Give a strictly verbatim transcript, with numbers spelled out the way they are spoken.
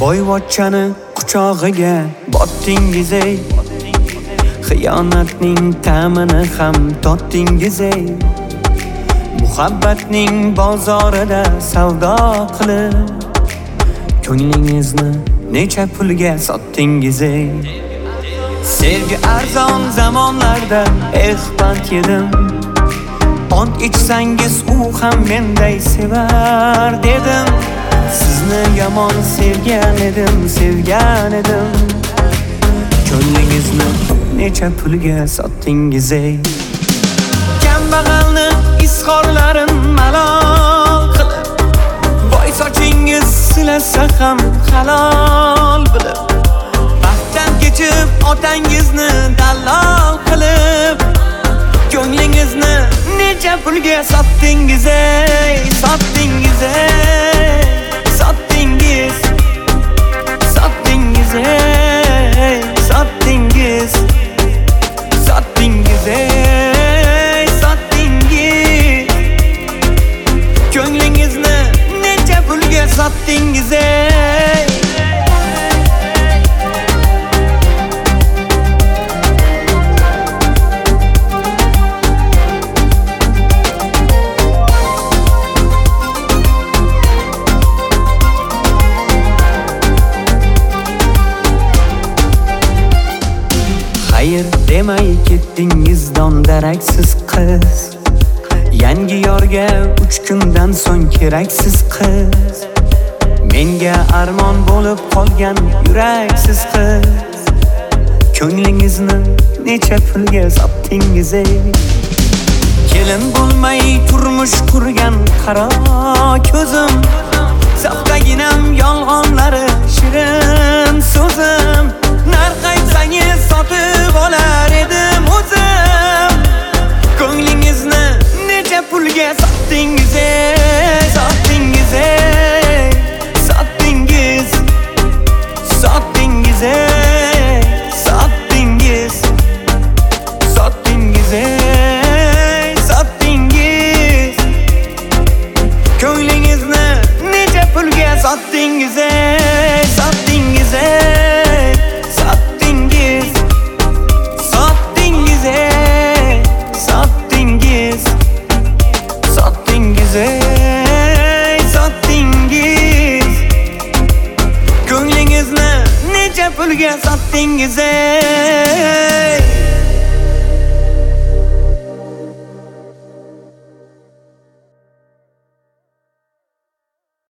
Boyvachchani quchog'iga botdingiz ey, xiyonatning ta'mini ham totdingiz ey. Muhabbatning bozorida savdo qilib, ko'nglingizni necha pulga sotdingiz ey. Sevgi arzon zamonlarda ehband yedim, ont ichsangiz u ham menday sevar dedim. Sizni yomon sevgan edim, sevgan edim. Ko'nglingizni necha pulga sotdingiz ey. Kambag'alni izhorlarim malol qilib, boy sochingiz silasa ham halol bilib, baxtdan kechib otangizni dallol qilib, ko'nglingizni necha pulga sotdingiz ey, sotdingiz ey, sotdingiz, sotdingiz ey, sotdingiz, sotdingiz ey, sotdingiz, ko'nglingizni necha pulga sotdingiz ey. Hayır demay ketdingiz dondaraksiz qiz. Yangi yorga uch kundan so'ng keraksiz qiz. Menga armon bo'lib qolgan yuraksiz qiz. Ko'nglingizni necha pulga sotdingiz ey. Kelin bo'lmay turmush qurgan qaro ko'zim, soxtaginam yolg'onlari shirin so'zim. Narx aytsangiz sotib olar edim o'zim. Ko'nglingizni necha pulga sotdingiz ey, sotdingiz ey, sotdingiz, sotdingiz ey, sotdingiz, sotdingiz ey, sotdingiz, ko'nglingizni necha pulga sotdingiz ey, sotdingiz ey, sotdingiz, sotdingiz ey, sotdingiz, sotdingiz ey, sotdingiz, ko'nglingizni necha pulga sotdingiz ey.